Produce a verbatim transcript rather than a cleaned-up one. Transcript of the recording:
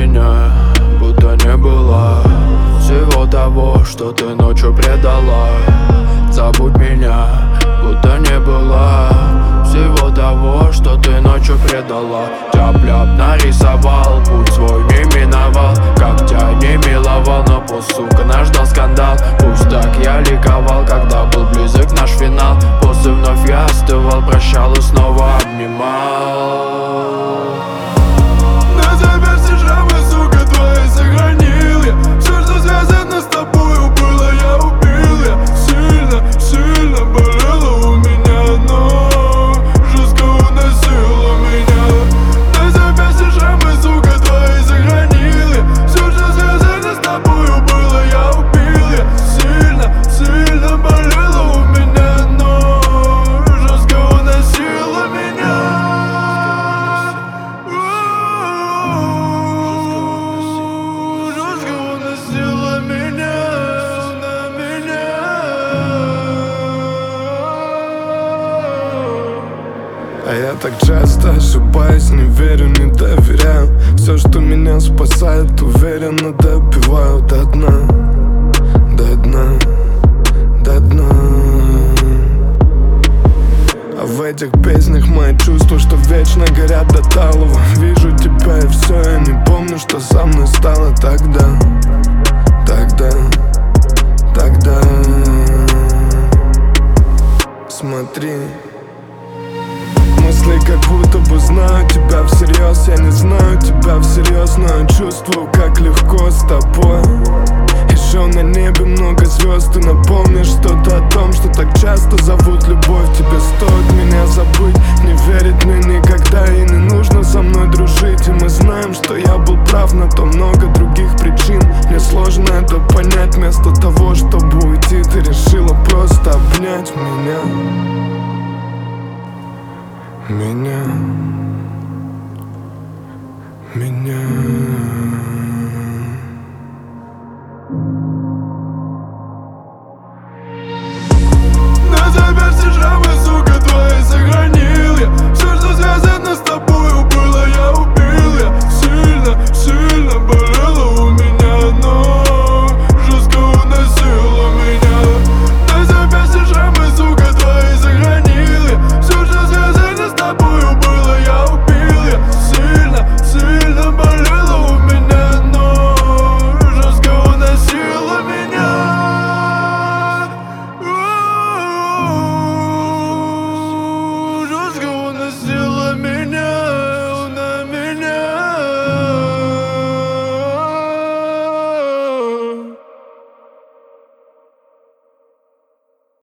меня, будто не было всего того, что ты ночью предала. Забудь меня, будто не было всего того, что ты ночью предала. Тяп-ляп нарисовал, путь свой не миновал, как тебя не миловал, но пусть, сука, наш ждал скандал. Пусть так я ликовал, когда был близок наш финал. После вновь я остывал, прощал и снова обнимал. На тебя все шрамы, сука, твои сохранил я. Все, что связано с тобою было, я убил я. Сильно, сильно болело у меня, но жестко уносило меня. На тебя все шрамы, сука, твои сохранил я. Все, что связано с тобою было, я убил я. Сильно, сильно болело у меня, но жестко уносило меня. Жестко уносило меня, на меня. А я так часто ошибаюсь, не верю, не доверяю. Все, что меня спасает, уверенно допиваю до дна, до дна, до дна. А в этих песнях мои чувства, что вечно горят до талого. Вижу тебя и все, я не помню, что со мной стало тогда, тогда, тогда. Смотри, мысли как будто бы знаю тебя всерьез. Я не знаю тебя всерьез, но я чувствую, как легко с тобой. Еще на небе много звезд. Ты напомнишь что-то о том, что так часто зовут любовь. Тебе стоит меня забыть, не верить мне никогда